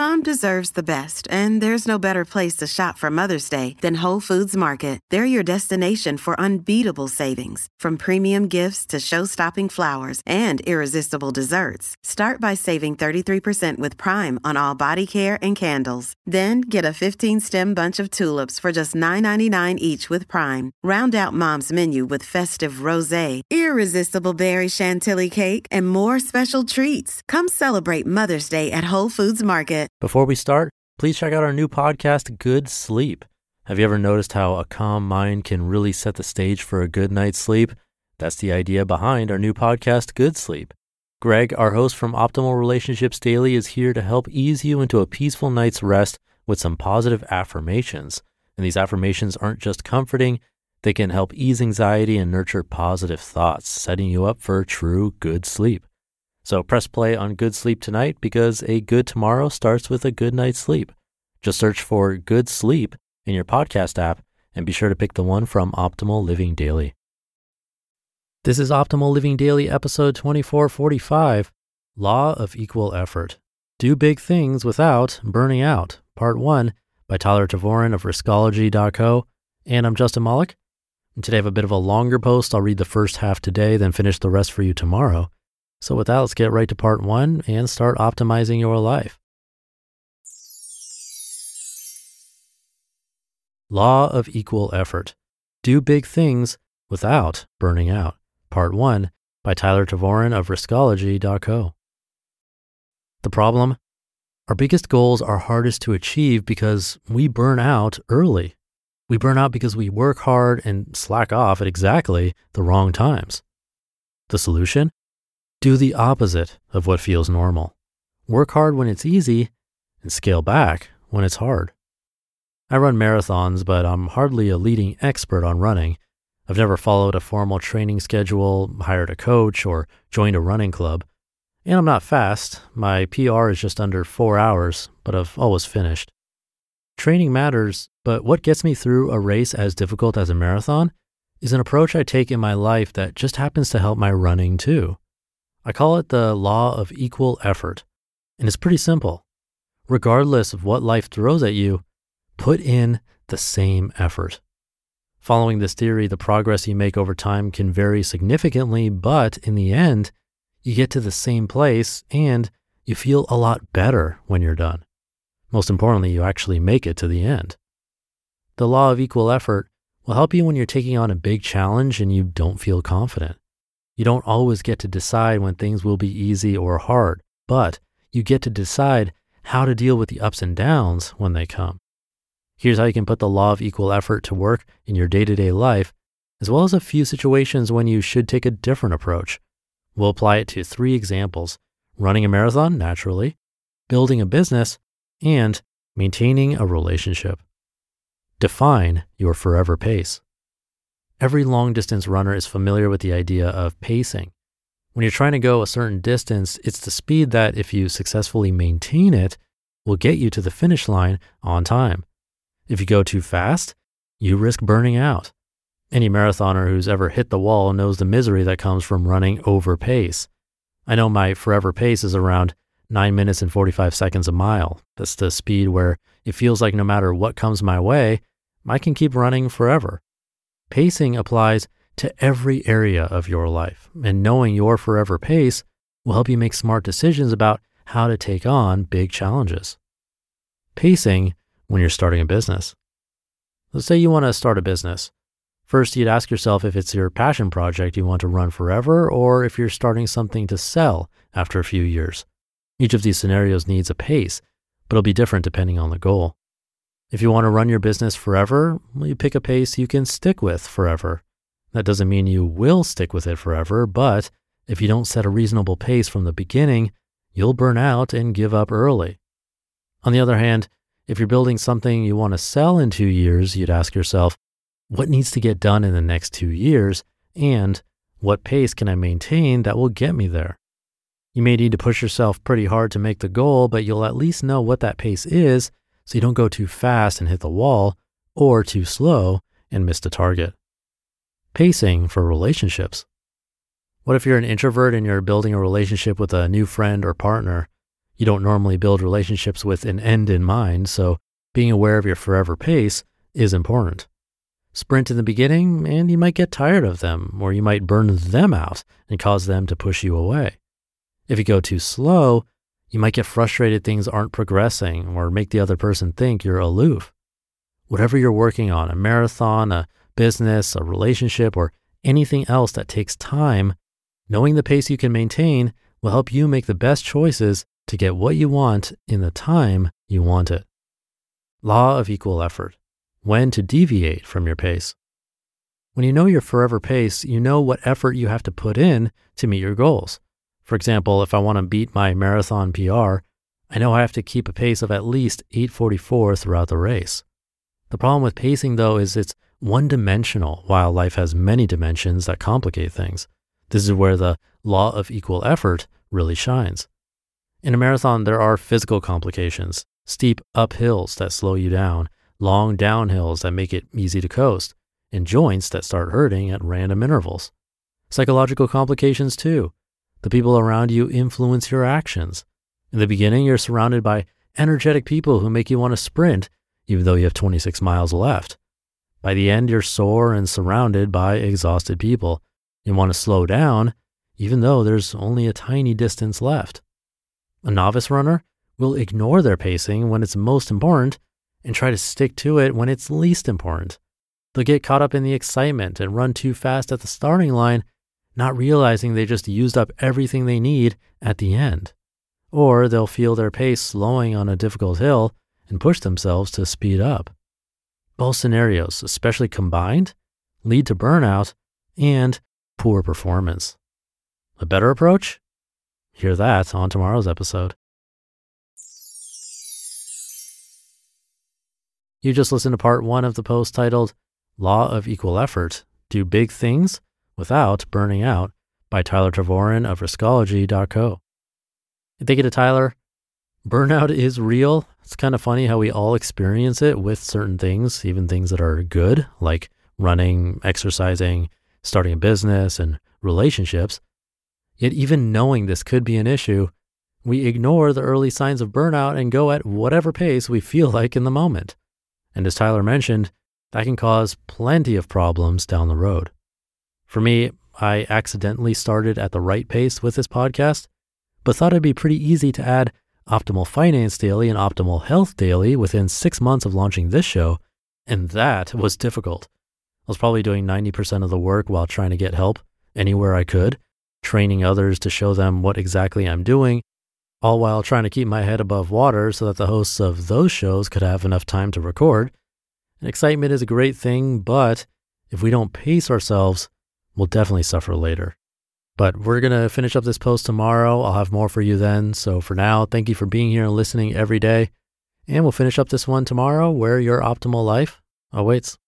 Mom deserves the best, and there's no better place to shop for Mother's Day than Whole Foods Market. They're your destination for unbeatable savings, from premium gifts to show-stopping flowers and irresistible desserts. Start by saving 33% with Prime on all body care and candles. Then get a 15-stem bunch of tulips for just $9.99 each with Prime. Round out Mom's menu with festive rosé, irresistible berry chantilly cake, and more special treats. Come celebrate Mother's Day at Whole Foods Market. Before we start, please check out our new podcast, Good Sleep. Have you ever noticed how a calm mind can really set the stage for a good night's sleep? That's the idea behind our new podcast, Good Sleep. Greg, our host from Optimal Relationships Daily, is here to help ease you into a peaceful night's rest with some positive affirmations. And these affirmations aren't just comforting, they can help ease anxiety and nurture positive thoughts, setting you up for true good sleep. So press play on Good Sleep tonight, because a good tomorrow starts with a good night's sleep. Just search for Good Sleep in your podcast app and be sure to pick the one from Optimal Living Daily. This is Optimal Living Daily, episode 2445, Law of Equal Effort. Do Big Things Without Burning Out, Part 1, by Tyler Tavorin of Riskology.co. And I'm Justin Malik. And today I have a bit of a longer post. I'll read the first half today, then finish the rest for you tomorrow. So with that, let's get right to part 1 and start optimizing your life. Law of Equal Effort. Do Big Things Without Burning Out. Part 1 by Tyler Tavorin of Riskology.co. The problem? Our biggest goals are hardest to achieve because we burn out early. We burn out because we work hard and slack off at exactly the wrong times. The solution? Do the opposite of what feels normal. Work hard when it's easy and scale back when it's hard. I run marathons, but I'm hardly a leading expert on running. I've never followed a formal training schedule, hired a coach, or joined a running club. And I'm not fast. My PR is just under 4 hours, but I've always finished. Training matters, but what gets me through a race as difficult as a marathon is an approach I take in my life that just happens to help my running too. I call it the law of equal effort, and it's pretty simple. Regardless of what life throws at you, put in the same effort. Following this theory, the progress you make over time can vary significantly, but in the end, you get to the same place and you feel a lot better when you're done. Most importantly, you actually make it to the end. The law of equal effort will help you when you're taking on a big challenge and you don't feel confident. You don't always get to decide when things will be easy or hard, but you get to decide how to deal with the ups and downs when they come. Here's how you can put the law of equal effort to work in your day-to-day life, as well as a few situations when you should take a different approach. We'll apply it to 3 examples: running a marathon, naturally, building a business, and maintaining a relationship. Define your forever pace. Every long-distance runner is familiar with the idea of pacing. When you're trying to go a certain distance, it's the speed that, if you successfully maintain it, will get you to the finish line on time. If you go too fast, you risk burning out. Any marathoner who's ever hit the wall knows the misery that comes from running over pace. I know my forever pace is around 9 minutes and 45 seconds a mile. That's the speed where it feels like no matter what comes my way, I can keep running forever. Pacing applies to every area of your life, and knowing your forever pace will help you make smart decisions about how to take on big challenges. Pacing when you're starting a business. Let's say you want to start a business. First, you'd ask yourself if it's your passion project you want to run forever, or if you're starting something to sell after a few years. Each of these scenarios needs a pace, but it'll be different depending on the goal. If you want to run your business forever, well, you pick a pace you can stick with forever. That doesn't mean you will stick with it forever, but if you don't set a reasonable pace from the beginning, you'll burn out and give up early. On the other hand, if you're building something you want to sell in 2 years, you'd ask yourself, what needs to get done in the next 2 years, and what pace can I maintain that will get me there? You may need to push yourself pretty hard to make the goal, but you'll at least know what that pace is so you don't go too fast and hit the wall, or too slow and miss the target. Pacing for relationships. What if you're an introvert and you're building a relationship with a new friend or partner? You don't normally build relationships with an end in mind, so being aware of your forever pace is important. Sprint in the beginning, and you might get tired of them, or you might burn them out and cause them to push you away. If you go too slow, you might get frustrated things aren't progressing or make the other person think you're aloof. Whatever you're working on, a marathon, a business, a relationship, or anything else that takes time, knowing the pace you can maintain will help you make the best choices to get what you want in the time you want it. Law of equal effort. When to deviate from your pace. When you know your forever pace, you know what effort you have to put in to meet your goals. For example, if I want to beat my marathon PR, I know I have to keep a pace of at least 8:44 throughout the race. The problem with pacing, though, is it's one-dimensional, while life has many dimensions that complicate things. This is where the law of equal effort really shines. In a marathon, there are physical complications, steep uphills that slow you down, long downhills that make it easy to coast, and joints that start hurting at random intervals. Psychological complications too. The people around you influence your actions. In the beginning, you're surrounded by energetic people who make you want to sprint, even though you have 26 miles left. By the end, you're sore and surrounded by exhausted people. You want to slow down, even though there's only a tiny distance left. A novice runner will ignore their pacing when it's most important and try to stick to it when it's least important. They'll get caught up in the excitement and run too fast at the starting line, not realizing they just used up everything they need at the end. Or they'll feel their pace slowing on a difficult hill and push themselves to speed up. Both scenarios, especially combined, lead to burnout and poor performance. A better approach? Hear that on tomorrow's episode. You just listened to part 1 of the post titled Law of Equal Effort, Do Big Things Without Burning Out by Tyler Tavorin of Riskology.co. And thank you to Tyler. Burnout is real. It's kind of funny how we all experience it with certain things, even things that are good, like running, exercising, starting a business, and relationships. Yet even knowing this could be an issue, we ignore the early signs of burnout and go at whatever pace we feel like in the moment. And as Tyler mentioned, that can cause plenty of problems down the road. For me, I accidentally started at the right pace with this podcast, but thought it'd be pretty easy to add Optimal Finance Daily and Optimal Health Daily within 6 months of launching this show, and that was difficult. I was probably doing 90% of the work while trying to get help anywhere I could, training others to show them what exactly I'm doing, all while trying to keep my head above water so that the hosts of those shows could have enough time to record. And excitement is a great thing, but if we don't pace ourselves, we'll definitely suffer later. But we're going to finish up this post tomorrow. I'll have more for you then. So for now, thank you for being here and listening every day. And we'll finish up this one tomorrow where your optimal life awaits.